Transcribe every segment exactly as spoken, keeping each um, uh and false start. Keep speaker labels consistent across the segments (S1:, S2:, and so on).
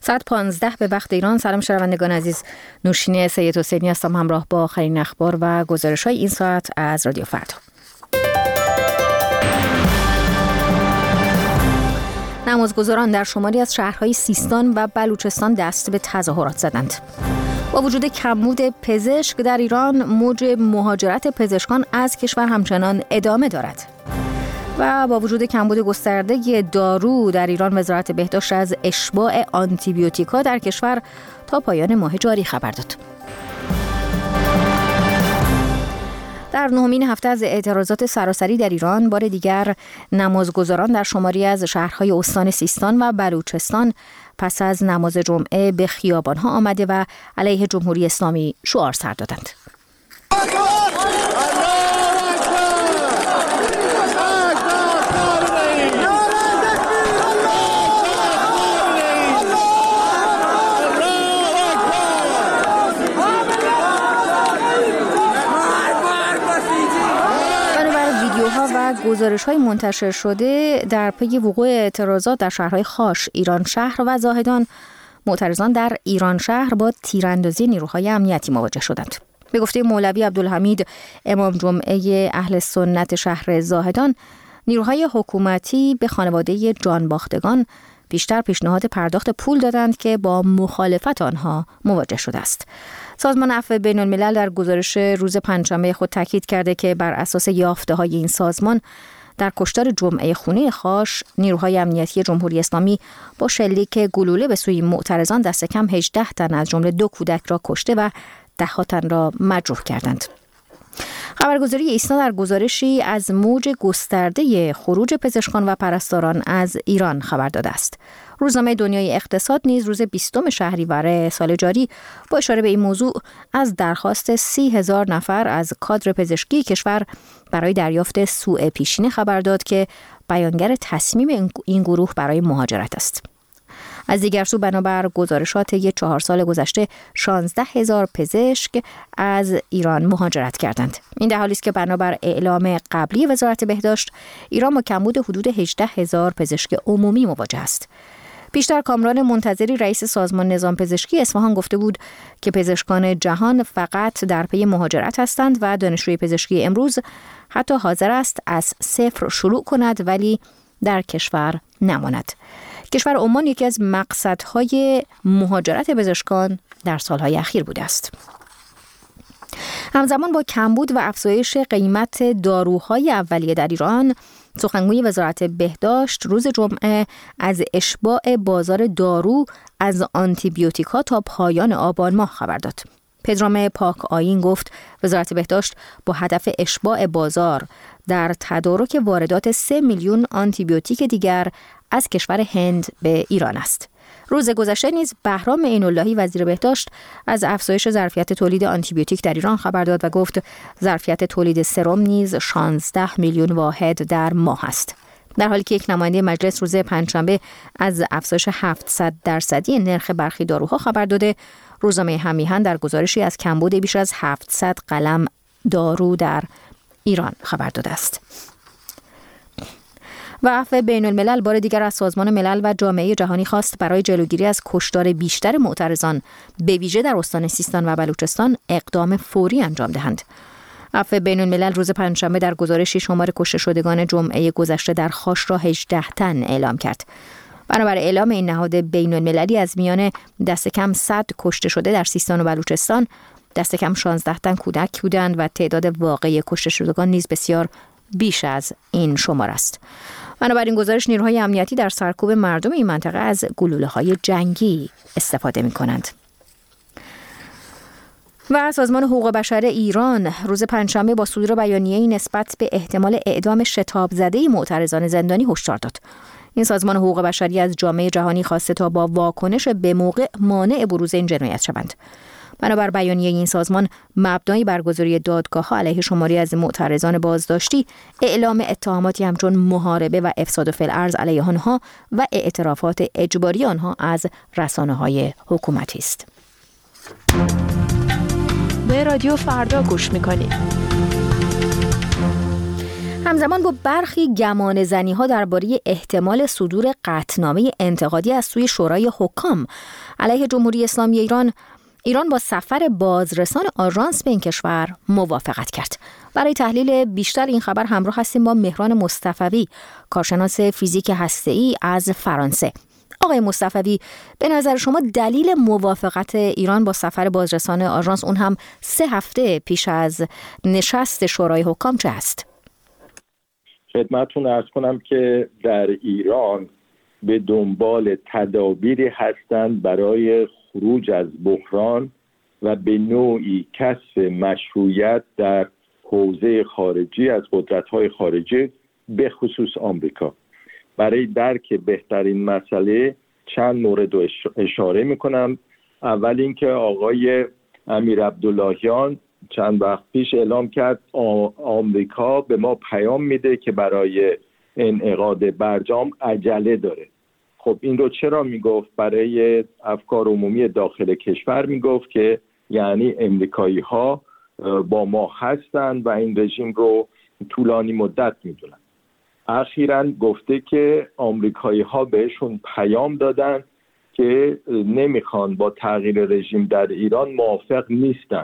S1: ساعت پانزده به وقت ایران. سلام شنوندگان عزیز، نوشین سید حسینی هستم همراه با آخرین اخبار و گزارش‌های این ساعت از رادیو فردا. نمازگزاران در شماری از شهرهای سیستان و بلوچستان دست به تظاهرات زدند. با وجود کمبود پزشک در ایران، موج مهاجرت پزشکان از کشور همچنان ادامه دارد. و با وجود کمبود گسترده دارو در ایران، وزارت بهداشت از اشباع آنتیبیوتیکا در کشور تا پایان ماه جاری خبر داد. در نهمین هفته از اعتراضات سراسری در ایران، بار دیگر نمازگزاران در شماری از شهرهای استان سیستان و بلوچستان پس از نماز جمعه به خیابانها آمده و علیه جمهوری اسلامی شعار سر دادند. گزارش‌های منتشر شده در پی وقوع اعتراضات در شهرهای خاش، ایران شهر و زاهدان، معترضان در ایران شهر با تیراندازی نیروهای امنیتی مواجه شدند. به گفته مولوی عبدالحمید، امام جمعه اهل سنت شهر زاهدان، نیروهای حکومتی به خانواده جانباختگان بیشتر پیشنهاد پرداخت پول دادند که با مخالفت آنها مواجه شده است. سازمان عفو بین الملل در گزارش روز پنجشنبه خود تاکید کرده که بر اساس یافته‌های این سازمان، در کشتار جمعه خونین خاش، نیروهای امنیتی جمهوری اسلامی با شلیک گلوله به سوی معترضان دست کم هجده تن از جمله دو کودک را کشته و ده تن را مجروح کردند. خبرگزاری ایسنا در گزارشی از موج گسترده خروج پزشکان و پرستاران از ایران خبر داده است. روزنامه دنیای اقتصاد نیز روز بیستم شهریور سال جاری با اشاره به این موضوع از درخواست سی هزار نفر از کادر پزشکی کشور برای دریافت سوء پیشینه خبر داد که بیانگر تصمیم این گروه برای مهاجرت است. از دیگر سو، بنابر گزارشات یک چهار سال گذشته، شانزده هزار پزشک از ایران مهاجرت کردند. این در حالی است که بنابر اعلام قبلی وزارت بهداشت، ایران با کمبود حدود هجده هزار پزشک عمومی مواجه است. پیشتر کامران منتظری، رئیس سازمان نظام پزشکی اصفهان، گفته بود که پزشکان جهان فقط در پی مهاجرت هستند و دانشجوی پزشکی امروز حتی حاضر است از صفر شروع کند ولی در کشور نماند. کشور عمان یکی از مقصدهای مهاجرت پزشکان در سالهای اخیر بوده است. همزمان با کمبود و افزایش قیمت داروهای اولیه در ایران، سخنگوی وزارت بهداشت روز جمعه از اشباع بازار دارو از آنتیبیوتیکا تا پایان آبان ماه خبر داد. پدرام پاک آیین گفت وزارت بهداشت با هدف اشباع بازار در تدارک واردات سه میلیون آنتیبیوتیک دیگر از کشور هند به ایران است. روز گذشته نیز بهرام عین‌اللهی وزیر بهداشت از افزایش ظرفیت تولید آنتیبیوتیک در ایران خبر داد و گفت ظرفیت تولید سرم نیز شانزده میلیون واحد در ماه است. در حالی که یک نماینده مجلس روز پنجشنبه از افزایش هفتصد درصدی نرخ برخی داروها خبر داده، روزنامه همیهن در گزارشی از کمبود بیش از هفتصد قلم دارو در ایران خبر داده است. و عفو بین الملل بار دیگر از سازمان ملل و جامعه جهانی خواست برای جلوگیری از کشتار بیشتر معترضان به ویژه در استان سیستان و بلوچستان اقدام فوری انجام دهند. عفو بین الملل روز پنجشنبه در گزارشی شمار کشته شدگان جمعه گذشته در خاش را هجده تن اعلام کرد. بنابر اعلام این نهاد بین المللی، از میان دست کم صد کشته شده در سیستان و بلوچستان، دست کم شانزده تن کودک بودند و تعداد واقعی کشته شدگان نیز بسیار بیش از این شمار است. بنابراین گزارش، نیروهای امنیتی در سرکوب مردم این منطقه از گلوله‌های جنگی استفاده می‌کنند. و سازمان حقوق بشر ایران روز پنجشنبه با صدور بیانیه‌ای نسبت به احتمال اعدام شتاب زده معترضان زندانی هشدار داد. این سازمان حقوق بشری از جامعه جهانی خواسته تا با واکنش به موقع مانع بروز این جنایت شوند. بنابر بیانیه این سازمان، مبنای برگزاری دادگاه‌ها علیه شماری از معترضان بازداشتی، اعلام اتهاماتی همچون محاربه و افساد فی الارض علیه آنها و اعترافات اجباری آنها از رسانه‌های حکومتی است.
S2: به رادیو فردا گوش می‌کنید.
S1: همزمان با برخی گمان زنی ها درباره احتمال صدور قطعنامه انتقادی از سوی شورای حکام علیه جمهوری اسلامی ایران، ایران با سفر بازرسان آژانس به این کشور موافقت کرد. برای تحلیل بیشتر این خبر همراه هستیم با مهران مصطفوی، کارشناس فیزیک هسته‌ای از فرانسه. آقای مصطفوی، به نظر شما دلیل موافقت ایران با سفر بازرسان آژانس، اون هم سه هفته پیش از نشست شورای حکام، چه است؟
S2: خدمتتون عرض کنم که در ایران به دنبال تدابیری هستند برای خروج از بحران و به نوعی کسب مشروعیت در حوزه خارجی از قدرت‌های خارجی به خصوص آمریکا. برای درک بهترین مسئله چند مورد رو اشاره میکنم. اول اینکه آقای امیر عبداللهیان چند وقت پیش اعلام کرد آمریکا به ما پیام میده که برای انعقاد برجام عجله داره. خب این رو چرا میگفت؟ برای افکار عمومی داخل کشور میگفت که یعنی امریکایی ها با ما هستند و این رژیم رو طولانی مدت میدونن. اخیراً گفته که آمریکایی ها بهشون پیام دادن که نمیخوان با تغییر رژیم در ایران موافق نیستن.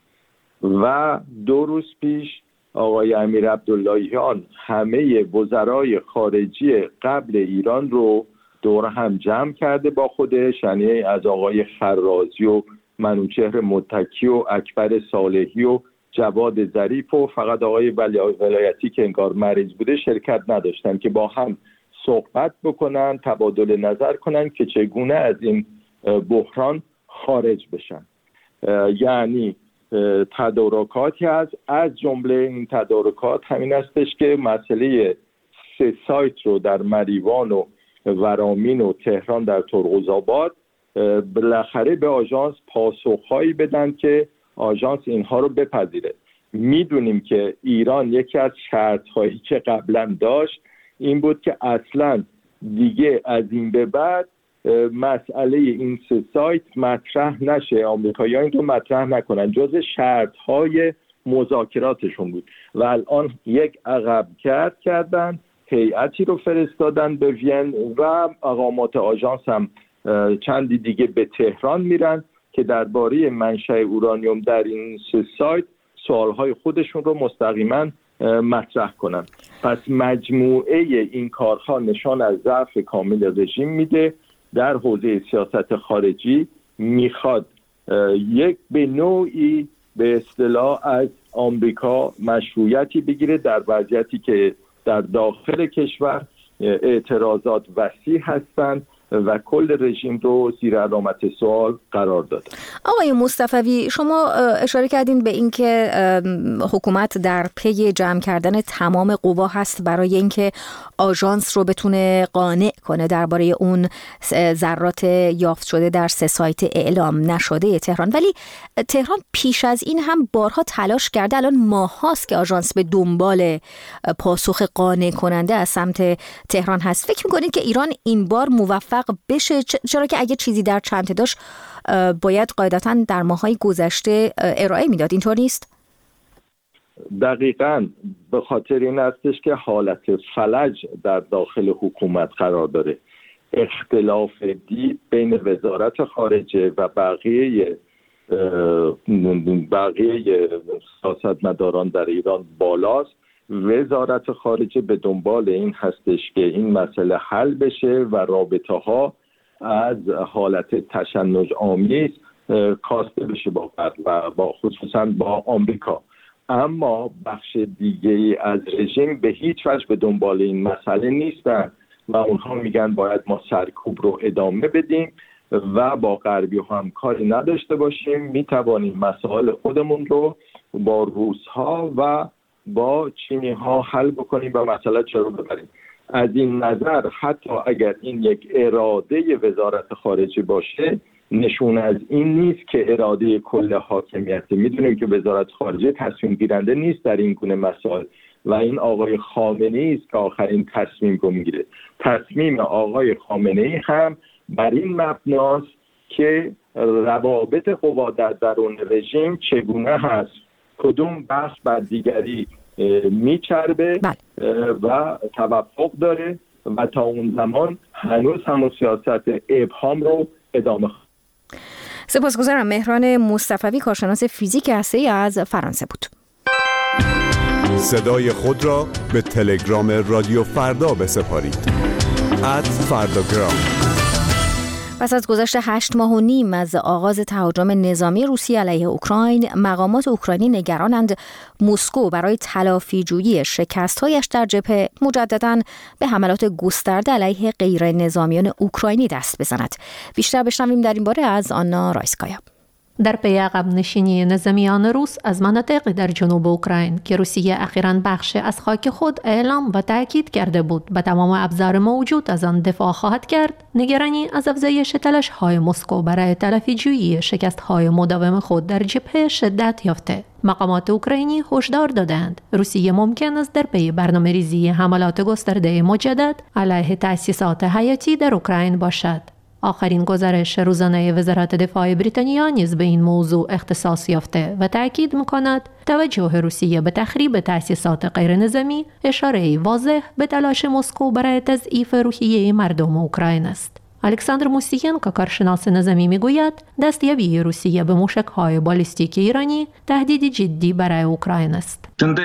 S2: و دو روز پیش آقای امیر عبداللهیان همه وزرای خارجی قبل ایران رو دور هم جمع کرده با خودش، یعنی از آقای خرازی و منوچهر متکی و اکبر صالحی و جواد ظریف و فقط آقای ولایتی که انگار مریض بوده شرکت نداشتن که با هم صحبت بکنن، تبادل نظر کنن که چگونه از این بحران خارج بشن. یعنی تدارکاتی هست. از جمله این تدارکات همین هستش که مسئله سه سایت رو در مریوان و ورامین و تهران در ترقزآباد بالاخره به آژانس پاسخهایی بدن که آژانس اینها رو بپذیره. میدونیم که ایران یکی از شرط‌هایی که قبلا داشت این بود که اصلا دیگه از این به بعد مسئله این سه سایت مطرح نشه، آمریکایی‌ها این رو مطرح نکنن، جز شرط‌های مذاکراتشون بود و الان یک عقب کرد کردن، هیئتی رو فرستادن به وین و مقامات آژانس هم چندی دیگه به تهران میرن که درباره منشأ اورانیوم در این سه سایت سوالهای خودشون رو مستقیما مطرح کنن. پس مجموعه این کارها نشان از ضعف کامل رژیم میده در حوزه سیاست خارجی. میخواد یک به نوعی به اصطلاح از آمریکا مشروعیتی بگیره در وضعیتی که در داخل کشور اعتراضات وسیع هستند و کل رژیم رو زیر علامت سوال قرار داده.
S1: آقای مصطفوی، شما اشاره کردین به اینکه حکومت در پی جمع کردن تمام قوا هست برای اینکه آژانس رو بتونه قانع کنه درباره اون ذرات یافت شده در سه سایت اعلام نشده تهران، ولی تهران پیش از این هم بارها تلاش کرده، الان ماهاست که آژانس به دنبال پاسخ قانع کننده از سمت تهران هست. فکر می‌کنید که ایران این بار موفق بشه؟ چرا که اگه چیزی در چنته داشت باید قاعدتاً در ماه‌های گذشته ارائه میداد، اینطور نیست؟
S2: دقیقاً به خاطر این هستش که حالت فلج در داخل حکومت قرار داره. اختلاف دید بین وزارت خارجه و بقیه بقیه سیاستمداران در ایران بالاست. وزارت خارجه به دنبال این هستش که این مسئله حل بشه و رابطه ها از حالت تشنج آمیز کاسته بشه با و با خصوصا با آمریکا. اما بخش دیگه از رژیم به هیچ وجه به دنبال این مسئله نیستن و اونها میگن باید ما سرکوب رو ادامه بدیم و با غربی هم کاری نداشته باشیم، میتوانیم مسائل خودمون رو با روس‌ها و با چینی ها حل بکنیم و مسئله چرا ببریم. از این نظر حتی اگر این یک اراده وزارت خارجه باشه نشون از این نیست که اراده کل حاکمیت. میدونیم که وزارت خارجه تصمیم گیرنده نیست در این گونه مسائل و این آقای خامنه‌ای است که آخرین تصمیم رو میگیره. تصمیم آقای خامنه‌ای هم بر این مبناست که روابط قوا در درون رژیم چگونه هست، کدوم بخش بر دیگری میچربه و توفق داره و تا اون زمان هنوز همون سیاست ابهام رو ادامه خواهد.
S1: سپاسگزارم. مهران مصطفی، کارشناس فیزیک هسته‌ای از فرانسه بود.
S3: صدای خود را به تلگرام رادیو فردا بسپارید. ات فرداگرام.
S1: پس از گذشت هشت ماه و نیم از آغاز تهاجم نظامی روسیه علیه اوکراین، مقامات اوکراینی نگرانند مسکو برای تلافی جویی شکست‌هایش در جبهه مجدداً به حملات گسترده علیه غیر نظامیان اوکراینی دست بزند. بیشتر بشنویم در این باره از آنا رایسکایا.
S4: در پی عقب نشینی نظامیان روس از مناطقی در جنوب اوکراین که روسیه اخیراً بخش از خاک خود اعلام و تاکید کرده بود به تمام ابزار موجود از آن دفاع خواهد کرد، نگرانی از افزایش تلاش‌های مسکو برای تلافی جویی شکست‌های مداوم خود در جبهه شدت یافته. مقامات اوکراینی هشدار دادند روسیه ممکن است در پی برنامه‌ریزی حملات گسترده مجدد علیه تأسیسات حیاتی در اوکراین باشد. آخرین گزارش روزانه وزارت دفاع بریتانیا نیز به این موضوع اختصاص یافته و تأکید می‌کند توجه روسیه به تخریب تأسیسات غیر نظامی اشاره‌ای واضح به تلاش مسکو برای تضعیف روحیه مردم اوکراین است. الکساندر موسیینکو، کارشناس نظامی، میگوید دستیابی روسیه به موشک‌های بالیستیک ایرانی تهدیدی جدی برای اوکراین است.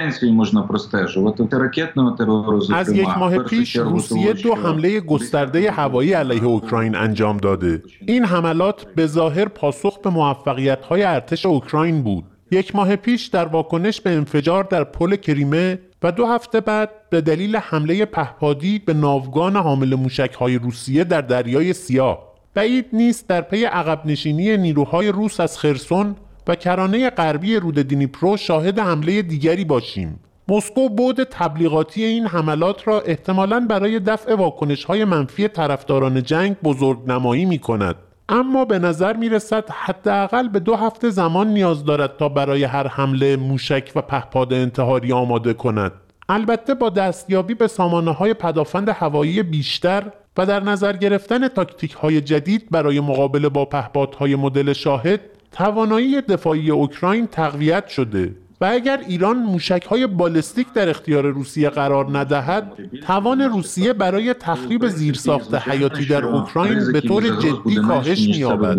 S5: از یک ماه پیش روسیه دو حمله گسترده هوایی علیه اوکراین انجام داده. این حملات به ظاهر پاسخ به موفقیت‌های ارتش اوکراین بود. یک ماه پیش در واکنش به انفجار در پل کریمه و دو هفته بعد به دلیل حمله پهپادی به ناوگان حامل موشک‌های روسیه در دریای سیاه. بعید نیست در پی عقب نشینی نیروهای روس از خرسون و کرانه غربی رود دنیپرو شاهد حمله دیگری باشیم. مسکو بعد تبلیغاتی این حملات را احتمالاً برای دفع واکنش‌های منفی طرفداران جنگ بزرگنمایی می‌کند. اما به نظر می‌رسد حداقل به دو هفته زمان نیاز دارد تا برای هر حمله موشک و پهپاد انتحاری آماده کند. البته با دستیابی به سامانه‌های پدافند هوایی بیشتر و در نظر گرفتن تاکتیک‌های جدید برای مقابله با پهپادهای مدل شاهد، توانایی دفاعی اوکراین تقویت شده و اگر ایران موشک‌های بالستیک در اختیار روسیه قرار ندهد، توان روسیه برای تخریب زیرساخت حیاتی در اوکراین به طور جدی کاهش می‌یابد.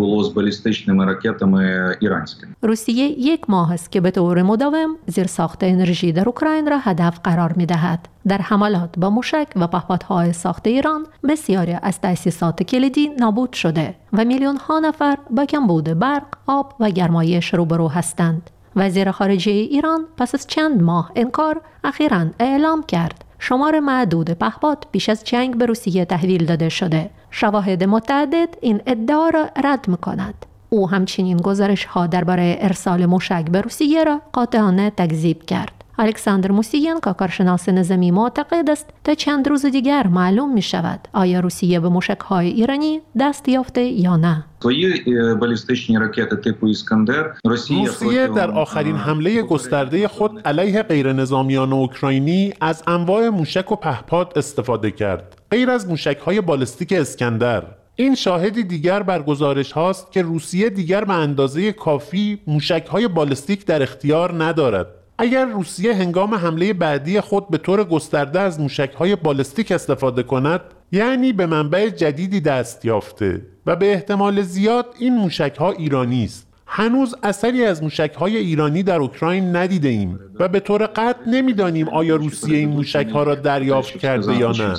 S4: روسیه یک ماه است که به طور مداوم زیرساخت انرژی در اوکراین را هدف قرار می‌دهد. در حملات با موشک و پهپادهای ساخت ایران بسیاری از تأسیسات کلیدی نابود شده و میلیون‌ها نفر با کمبود برق، آب و گرمایش روبرو هستند. وزیر خارجه ایران پس از چند ماه انکار اخیراً اعلام کرد شمار معدود پهپاد پیش از جنگ به روسیه تحویل داده شده. شواهد متعدد این ادعا را رد می‌کند. او همچنین گزارش‌ها درباره ارسال موشک به روسیه را قاطعانه تکذیب کرد. الکساندر موسیینکو، کارشناس نظامی، معتقد است تا چند روز دیگر معلوم می شود آیا روسیه به موشک‌های ایرانی دست یافته یا نه.
S5: روسیه در آخرین حمله گسترده خود علیه غیر نظامیان اوکراینی از انواع موشک و پهپاد استفاده کرد، غیر از موشک‌های بالستیک اسکندر. این شاهدی دیگر بر گزارش هاست که روسیه دیگر به اندازه کافی موشک‌های بالستیک در اختیار ندارد. اگر روسیه هنگام حمله بعدی خود به طور گسترده از موشک‌های بالستیک استفاده کند، یعنی به منبع جدیدی دست یافته و به احتمال زیاد این موشک‌ها ایرانی است. هنوز اثری از موشک‌های ایرانی در اوکراین ندیده ایم و به طور قطع نمی‌دانیم آیا روسیه این موشک‌ها را دریافت کرده یا نه.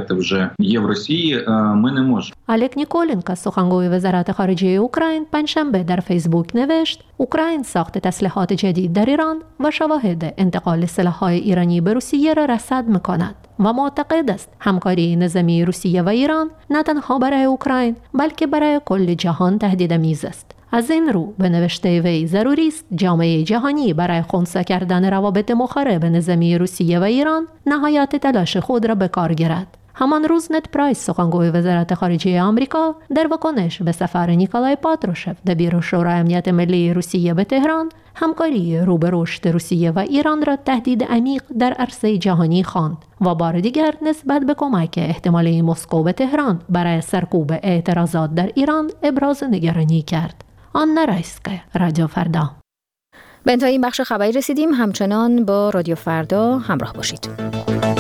S4: الک نیکولنکو، سخنگوی وزارت خارجه اوکراین، پنجشنبه در فیسبوک نوشت اوکراین ساخت تسلیحات جدید در ایران و شواهد انتقال سلاح‌های ایرانی به روسیه را رصد می‌کند و معتقد است همکاری نظامی روسیه و ایران نه تنها برای اوکراین بلکه برای کل جهان تهدیدآمیز است. از این رو به نوشته وی ضروری است جامعه جهانی برای خنثی کردن روابط مخرب نظامی روسیه و ایران نهایت تلاش خود را به کار گیرد. همان روز نت پرایس، سخنگوی وزارت خارجه آمریکا، در واکنش به سفر نیکولای پاتروشف دبیر شورای امنیت ملی روسیه به تهران، همکاری رو به رشد روسیه و ایران را تهدید عمیق در عرصه جهانی خواند و بار دیگر نسبت به کمک احتمالی مسکو به تهران برای سرکوب اعتراضات در ایران ابراز نگرانی کرد. آنا رایسکایا، رادیو فردا.
S1: به انتهای این بخش خبری رسیدیم. همچنان با رادیو فردا همراه باشید.